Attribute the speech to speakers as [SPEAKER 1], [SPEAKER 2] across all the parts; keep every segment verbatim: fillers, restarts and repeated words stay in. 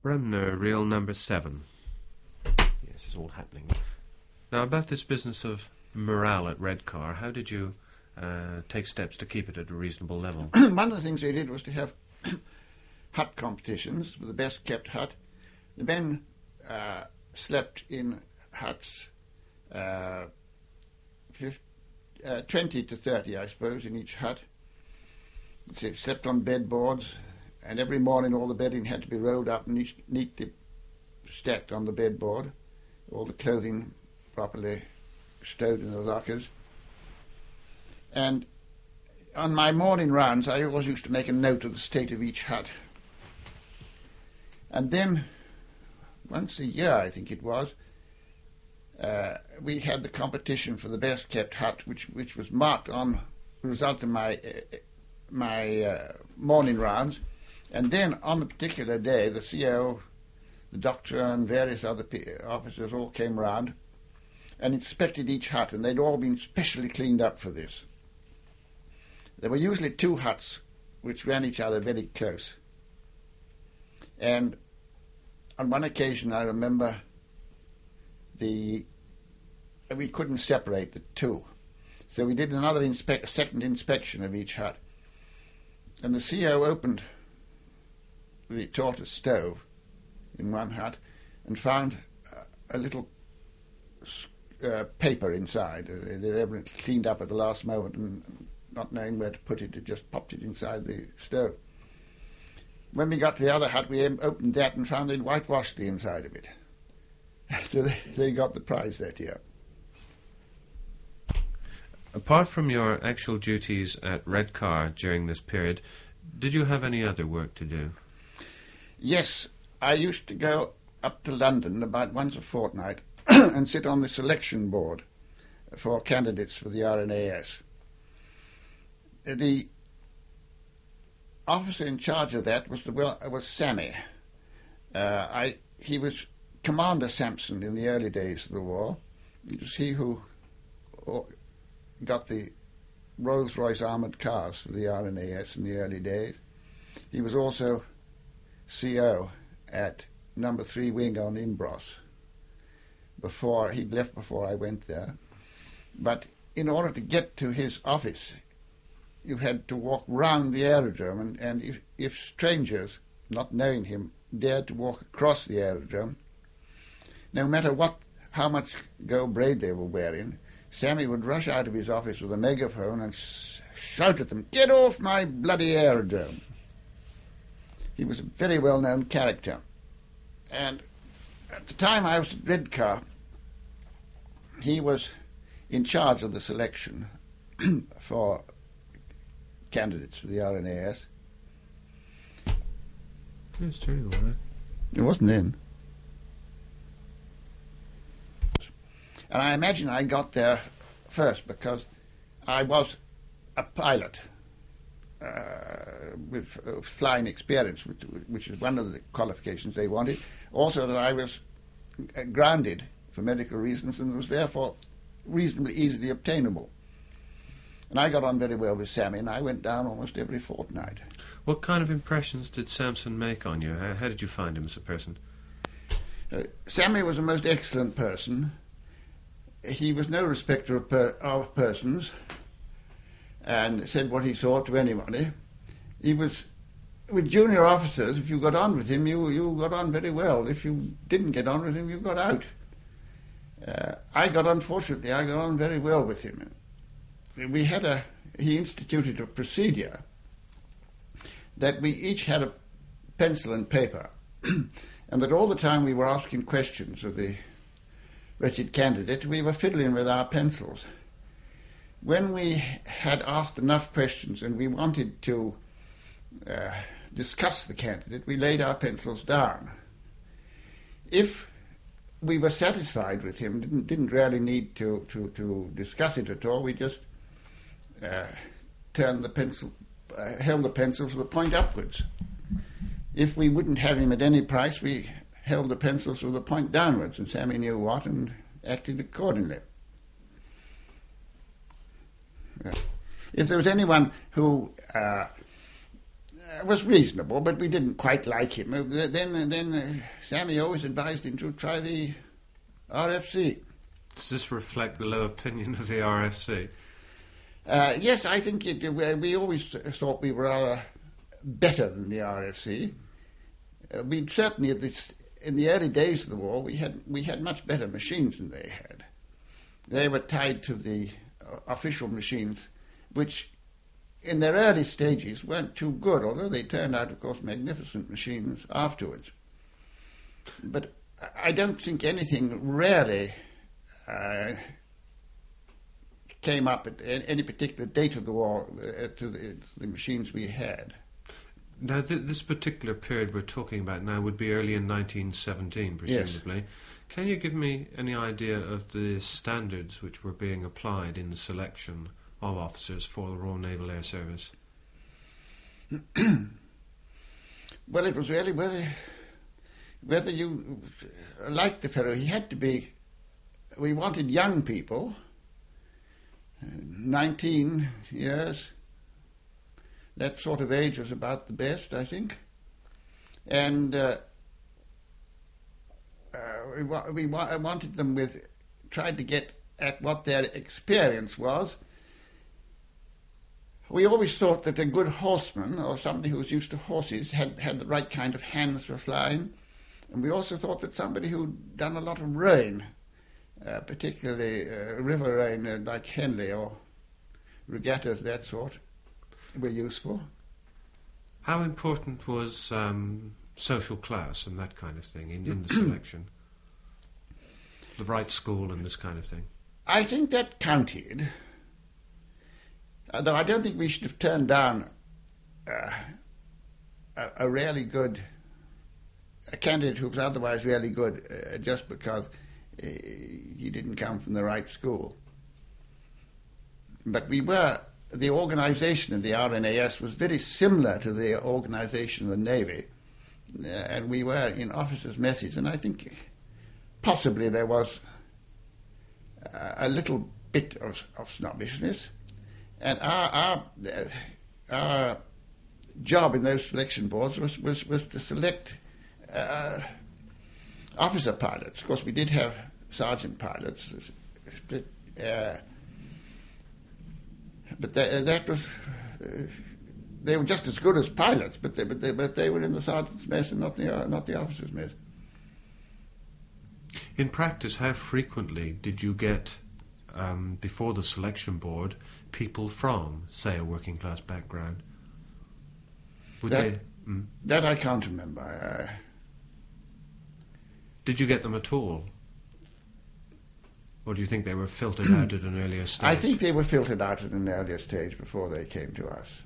[SPEAKER 1] Bremner, reel number seven. Yes, it's all happening. Now, about this business of morale at Redcar, how did you uh, take steps to keep it at a reasonable level?
[SPEAKER 2] One of the things we did was to have hut competitions for the best kept hut. The men uh, slept in huts, uh, fifty, uh, twenty to thirty, I suppose, in each hut. They slept on bed boards, and every morning all the bedding had to be rolled up and neat, neatly stacked on the bed board, all the clothing properly stowed in the lockers. And on my morning rounds, I always used to make a note of the state of each hut. And then, once a year, I think it was, uh, we had the competition for the best kept hut, which which was marked on the result of my uh, my uh, morning rounds. And then, on the particular day, the C O, the doctor, and various other p- officers all came round and inspected each hut, and they'd all been specially cleaned up for this. There were usually two huts which ran each other very close. And on one occasion, I remember, the we couldn't separate the two. So we did another inspe- second inspection of each hut. And the C O opened the tortoise stove in one hut and found uh, a little uh, paper inside. Uh, they evidently cleaned up at the last moment, and not knowing where to put it, it just popped it inside the stove. When we got to the other hut, we opened that and found they'd whitewashed the inside of it. So they, they got the prize that year.
[SPEAKER 1] Apart from your actual duties at Redcar during this period, did you have any other work to do?
[SPEAKER 2] Yes, I used to go up to London about once a fortnight and sit on the selection board for candidates for the R N A S. The officer in charge of that was the was Sammy. Uh, I he was Commander Sampson in the early days of the war. It was he who got the Rolls-Royce armoured cars for the R N A S in the early days. He was also C O at number three wing on Imbros. Before he'd left before I went there. But in order to get to his office, you had to walk round the aerodrome, and, and if, if strangers, not knowing him, dared to walk across the aerodrome, no matter what, how much gold braid they were wearing, Sammy would rush out of his office with a megaphone and sh- shout at them, "Get off my bloody aerodrome!" He was a very well-known character. And at the time I was at Redcar, he was in charge of the selection for candidates for the R N A S.
[SPEAKER 1] Yes, true, all right.
[SPEAKER 2] It wasn't then. And I imagine I got there first because I was a pilot uh, with uh, flying experience, which, which is one of the qualifications they wanted. Also that I was uh, grounded for medical reasons and was therefore reasonably easily obtainable. And I got on very well with Sammy, and I went down almost every fortnight.
[SPEAKER 1] What kind of impressions did Sampson make on you? How, how did you find him as a person?
[SPEAKER 2] Uh, Sammy was a most excellent person. He was no respecter of, per- of persons and said what he thought to anybody. He was, with junior officers, if you got on with him, you, you got on very well. If you didn't get on with him, you got out. Uh, I got, unfortunately, I got on very well with him. We had a, he instituted a procedure that we each had a pencil and paper, and that all the time we were asking questions of the wretched candidate, we were fiddling with our pencils. When we had asked enough questions and we wanted to uh, discuss the candidate, we laid our pencils down. If we were satisfied with him, didn't, didn't really need to, to, to discuss it at all, we just uh, turned the pencil, uh, held the pencil to the point upwards. If we wouldn't have him at any price, we held the pencils with the point downwards, and Sammy knew what and acted accordingly. Uh, if there was anyone who uh, uh, was reasonable, but we didn't quite like him. Uh, then, then uh, Sammy always advised him to try the R F C.
[SPEAKER 1] Does this reflect the low opinion of the R F C?
[SPEAKER 2] Uh, yes, I think it, uh, we always thought we were rather better than the R F C. Uh, we certainly, at this, in the early days of the war, we had we had much better machines than they had. They were tied to the uh, official machines, which in their early stages weren't too good, although they turned out, of course, magnificent machines afterwards. But I don't think anything really uh, came up at any particular date of the war uh, to, the, to the machines we had.
[SPEAKER 1] Now, th- this particular period we're talking about now would be early in nineteen seventeen, presumably. Yes. Can you give me any idea of the standards which were being applied in the selection of officers for the Royal Naval Air Service?
[SPEAKER 2] Well, it was really whether whether you liked the fellow. He had to be. We wanted young people, nineteen years. That sort of age was about the best, I think. And uh, uh, we, wa- we wa- wanted them with, tried to get at what their experience was. We always thought that a good horseman, or somebody who was used to horses, had, had the right kind of hands for flying. And we also thought that somebody who'd done a lot of rowing, uh, particularly uh, river rowing uh, like Henley or regattas, that sort, were useful.
[SPEAKER 1] How important was um, social class and that kind of thing in, in the selection? The right school and this kind of thing?
[SPEAKER 2] I think that counted. Although I don't think we should have turned down uh, a, a really good, a candidate who was otherwise really good uh, just because uh, he didn't come from the right school. But we were, the organization of the R N A S was very similar to the organization of the Navy, uh, and we were in officers' messes, and I think possibly there was uh, a little bit of, of snobbishness. And our, our, uh, our job in those selection boards was, was, was to select uh, officer pilots. Of course, we did have sergeant pilots, but, uh, but that, that was... Uh, they were just as good as pilots, but they, but they, but they were in the sergeant's mess and not the, uh, not the officer's mess.
[SPEAKER 1] In practice, how frequently did you get, um, before the selection board, people from, say, a working class background? Would
[SPEAKER 2] that,
[SPEAKER 1] they, mm,
[SPEAKER 2] that I can't remember. Uh,
[SPEAKER 1] did you get them at all? Or do you think they were filtered out at an earlier stage?
[SPEAKER 2] I think they were filtered out at an earlier stage before they came to us.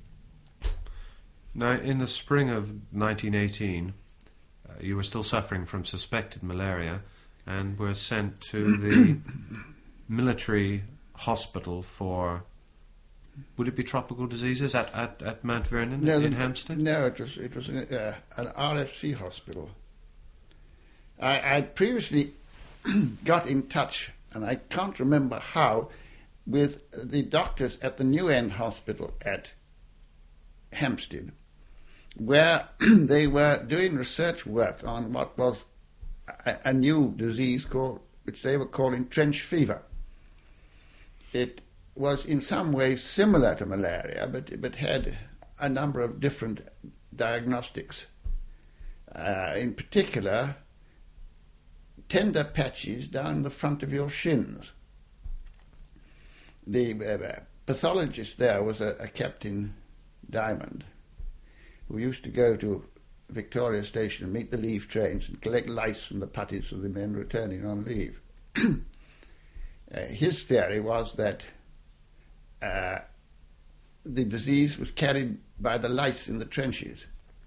[SPEAKER 1] Now, in the spring of nineteen eighteen, uh, you were still suffering from suspected malaria and were sent to the military hospital for, would it be tropical diseases at, at, at Mount Vernon
[SPEAKER 2] no,
[SPEAKER 1] in
[SPEAKER 2] the,
[SPEAKER 1] Hampstead?
[SPEAKER 2] No, it was it was an, uh, an R F C hospital. I I'd previously got in touch, and I can't remember how, with the doctors at the New End Hospital at Hampstead, where they were doing research work on what was a, a new disease called, which they were calling trench fever. It was in some ways similar to malaria, but but had a number of different diagnostics. Uh, in particular, tender patches down the front of your shins. The uh, pathologist there was a, a Captain Diamond, who used to go to Victoria Station and meet the leave trains and collect lice from the putties of the men returning on leave. uh, his theory was that uh, the disease was carried by the lice in the trenches.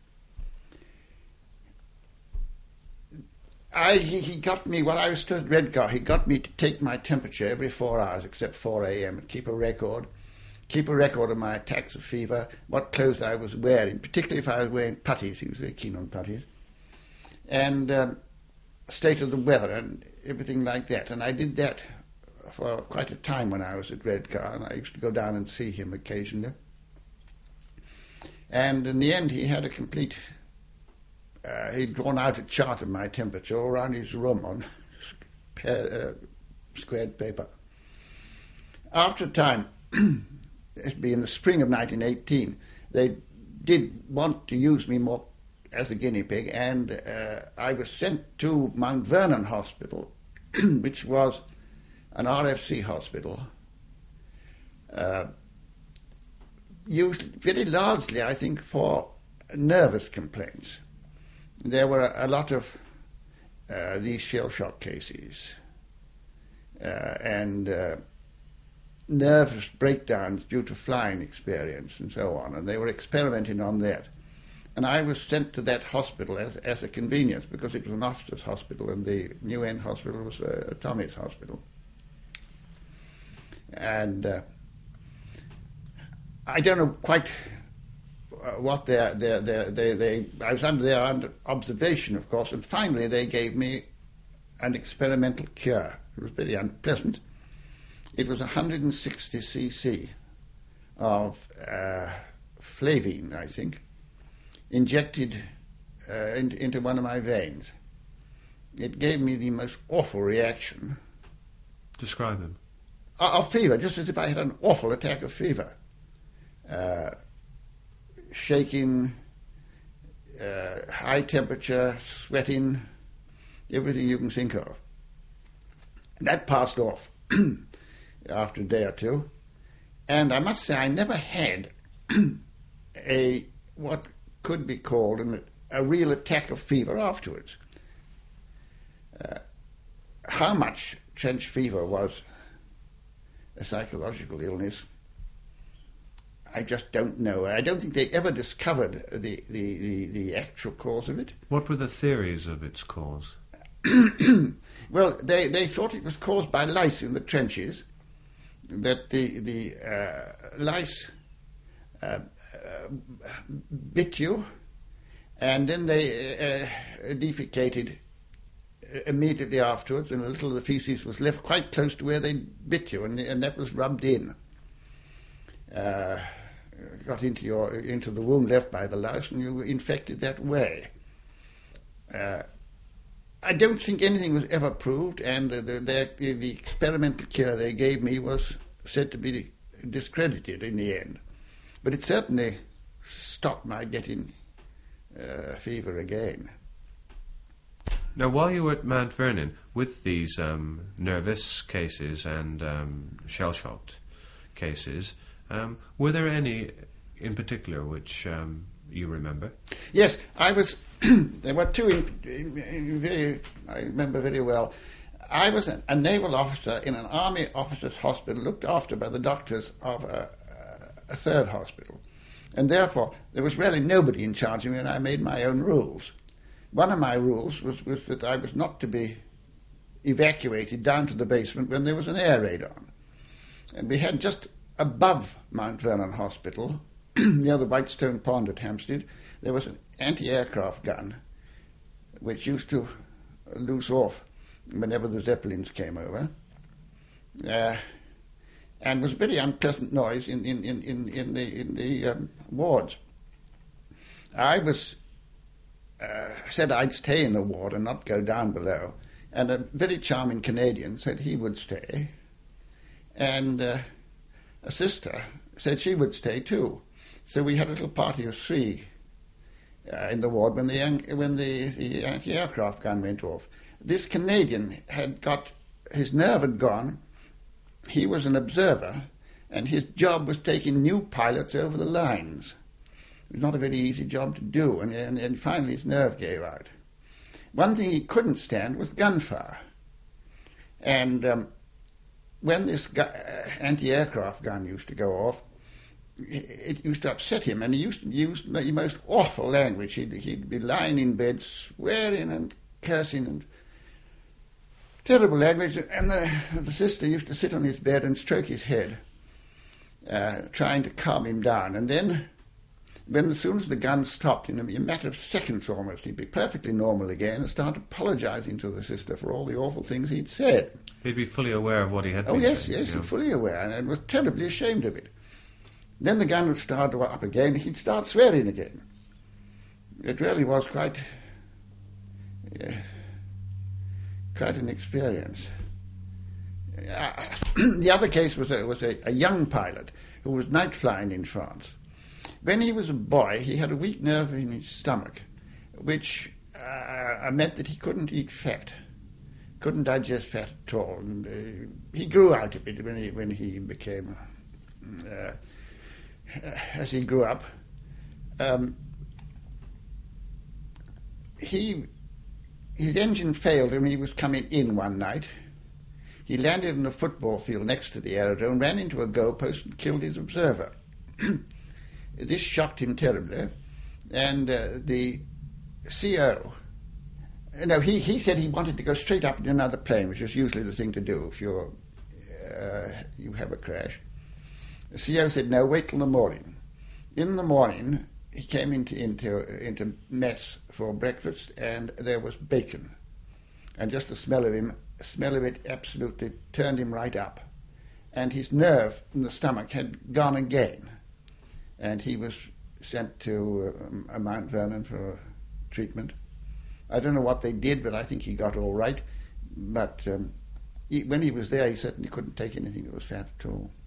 [SPEAKER 2] I, he, he got me, while I was still at Redcar, he got me to take my temperature every four hours except four a.m. and keep a record. Keep a record of my attacks of fever, what clothes I was wearing, particularly if I was wearing puttees. He was very keen on puttees. And um, state of the weather and everything like that. And I did that for quite a time when I was at Redcar, and I used to go down and see him occasionally. And in the end, he had a complete... Uh, he'd drawn out a chart of my temperature all around his room on uh, squared paper. After a time, it'd be in the spring of nineteen eighteen, they did want to use me more as a guinea pig, and uh, I was sent to Mount Vernon Hospital, which was an R F C hospital, uh, used very largely, I think, for nervous complaints. There were a, a lot of uh, these shell shock cases uh, and uh, nervous breakdowns due to flying experience and so on, and they were experimenting on that. And I was sent to that hospital as, as a convenience, because it was an officers' hospital and the New End Hospital was a, a Tommy's hospital. And uh, I don't know quite uh, what their, their, their, they, they, I was under their under observation, of course, and finally they gave me an experimental cure. It was very unpleasant. It was one hundred sixty c c of uh, flavine, I think, injected uh, in, into one of my veins. It gave me the most awful reaction.
[SPEAKER 1] Describe him.
[SPEAKER 2] Uh, of fever, just as if I had an awful attack of fever. Uh, shaking, uh, high temperature, sweating, everything you can think of. And that passed off after a day or two. And I must say I never had a what could be called an, a real attack of fever afterwards. Uh, how much trench fever was a psychological illness, I just don't know. I don't think they ever discovered the, the, the, the actual cause of it.
[SPEAKER 1] What were the theories of its cause?
[SPEAKER 2] Well, they, they thought it was caused by lice in the trenches, that the, the uh, lice uh, uh, bit you, and then they uh, defecated immediately afterwards, and a little of the feces was left quite close to where they bit you, and, and that was rubbed in. Uh, got into your into the wound left by the louse, and you were infected that way. Uh, I don't think anything was ever proved, and uh, the, the, the experimental cure they gave me was said to be discredited in the end. But it certainly stopped my getting uh, fever again.
[SPEAKER 1] Now, while you were at Mount Vernon, with these um, nervous cases and um, shell-shocked cases, um, were there any in particular which um, you remember?
[SPEAKER 2] Yes, I was. There were two in, in, in very, I remember very well. I was a, a naval officer in an army officers' hospital looked after by the doctors of a, a third hospital. And therefore, there was really nobody in charge of me, and I made my own rules. One of my rules was, was that I was not to be evacuated down to the basement when there was an air raid on. And we had just above Mount Vernon Hospital, near the Whitestone Pond at Hampstead, there was an anti-aircraft gun which used to loose off whenever the Zeppelins came over, uh, and was a very unpleasant noise in, in, in, in, in the, in the um, wards. I was uh, said I'd stay in the ward and not go down below, and a very charming Canadian said he would stay, and uh, a sister said she would stay too. So we had a little party of three uh, in the ward when the when the, the anti-aircraft gun went off. This Canadian had got, his nerve had gone. He was an observer, and his job was taking new pilots over the lines. It was not a very easy job to do, and, and, and finally his nerve gave out. One thing he couldn't stand was gunfire. And um, when this gu- uh, anti-aircraft gun used to go off, it used to upset him, and he used to use the most awful language. He'd, he'd be lying in bed swearing and cursing and terrible language, and the, the sister used to sit on his bed and stroke his head, uh, trying to calm him down. And then, when as soon as the gun stopped, in a, in a matter of seconds almost, he'd be perfectly normal again and start apologizing to the sister for all the awful things he'd said.
[SPEAKER 1] He'd be fully aware of what he had
[SPEAKER 2] oh,
[SPEAKER 1] been
[SPEAKER 2] yes,
[SPEAKER 1] saying.
[SPEAKER 2] yes,
[SPEAKER 1] you know.
[SPEAKER 2] fully aware, and was terribly ashamed of it. Then the gun would start up again. He'd start swearing again. It really was quite, uh, quite an experience. Uh, the other case was a, was a, a young pilot who was night flying in France. When he was a boy, he had a weak nerve in his stomach, which uh, meant that he couldn't eat fat, couldn't digest fat at all. And, uh, he grew out of it when he when he became, uh, as he grew up. Um, he his engine failed when he was coming in one night. He landed on a football field next to the aerodrome, ran into a goalpost and killed his observer. This shocked him terribly, and uh, the C O, no, he, he said he wanted to go straight up in another plane, which is usually the thing to do if you're, uh, you have a crash. The C O said, no, wait till the morning. In the morning, he came into, into, into mess for breakfast, and there was bacon. And just the smell of him, smell of it absolutely turned him right up. And his nerve in the stomach had gone again. And he was sent to uh, Mount Vernon for treatment. I don't know what they did, but I think he got all right. But um, he, when he was there, he certainly couldn't take anything that was fat at all.